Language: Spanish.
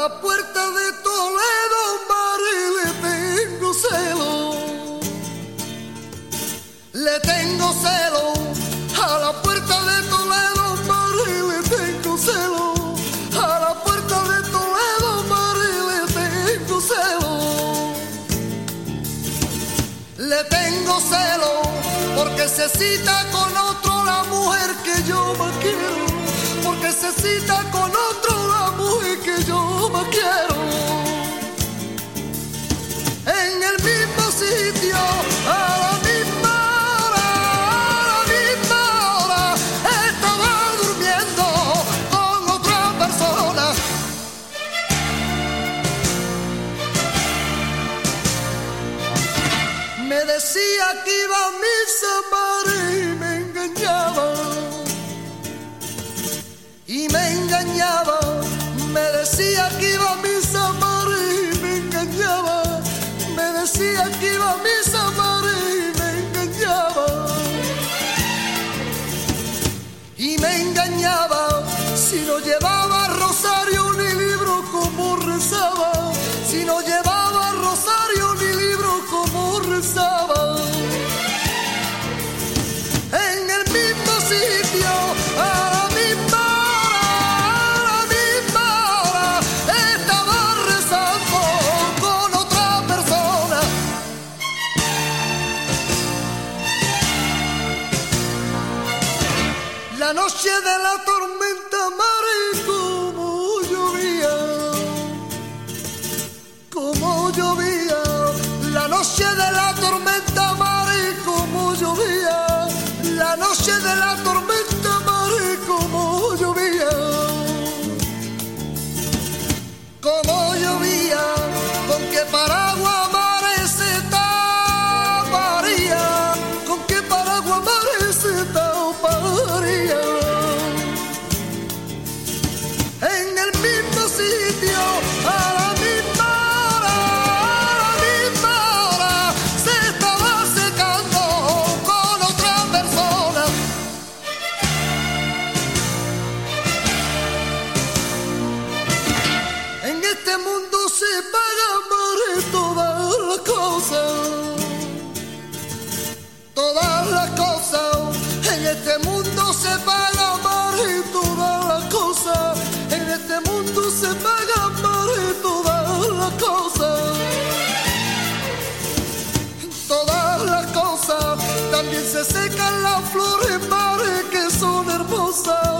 la puerta de Toledo, Mari, le tengo celo. Le tengo celo a la puerta de Toledo, Mari, le tengo celo. A la puerta de Toledo, Mari, le tengo celo. Le tengo celo porque se cita con otro la mujer que yo más quiero. Porque se cita con otro la mujer que yo más quiero. En el mismo sitio, a la misma hora, estaba durmiendo con otra persona. Me decía que iba a misa, Mari, y me engañaba. Y me engañaba, me decía que iba a misa, Mari, y me engañaba. Me decía que iba a misa, Mari, y me engañaba. Y me engañaba, si no llevaba rosario ni libro como rezaba. Si no llevaba rosario ni libro como rezaba. En el mismo sitio, a la misma hora, estaba rezando con otra persona. La noche de la tormenta, Mari, como llovía, como llovía. La noche de la tormenta, Mari, como llovía. La noche de la tormenta, Mari, como llovía. Como llovía, con qué paraguas, Mari, se taparía. Con qué paraguas, Mari, se taparía. En el mismo sitio, a la misma hora, se estaba secando con otra persona. En este mundo se pagan, Mari, todas las cosas. Todas las cosas. En este mundo se pagan, Mari, todas las cosas. En este mundo se pagan, Mari, todas las cosas. Todas las cosas. También se secan las flores, Mari, que son hermosas.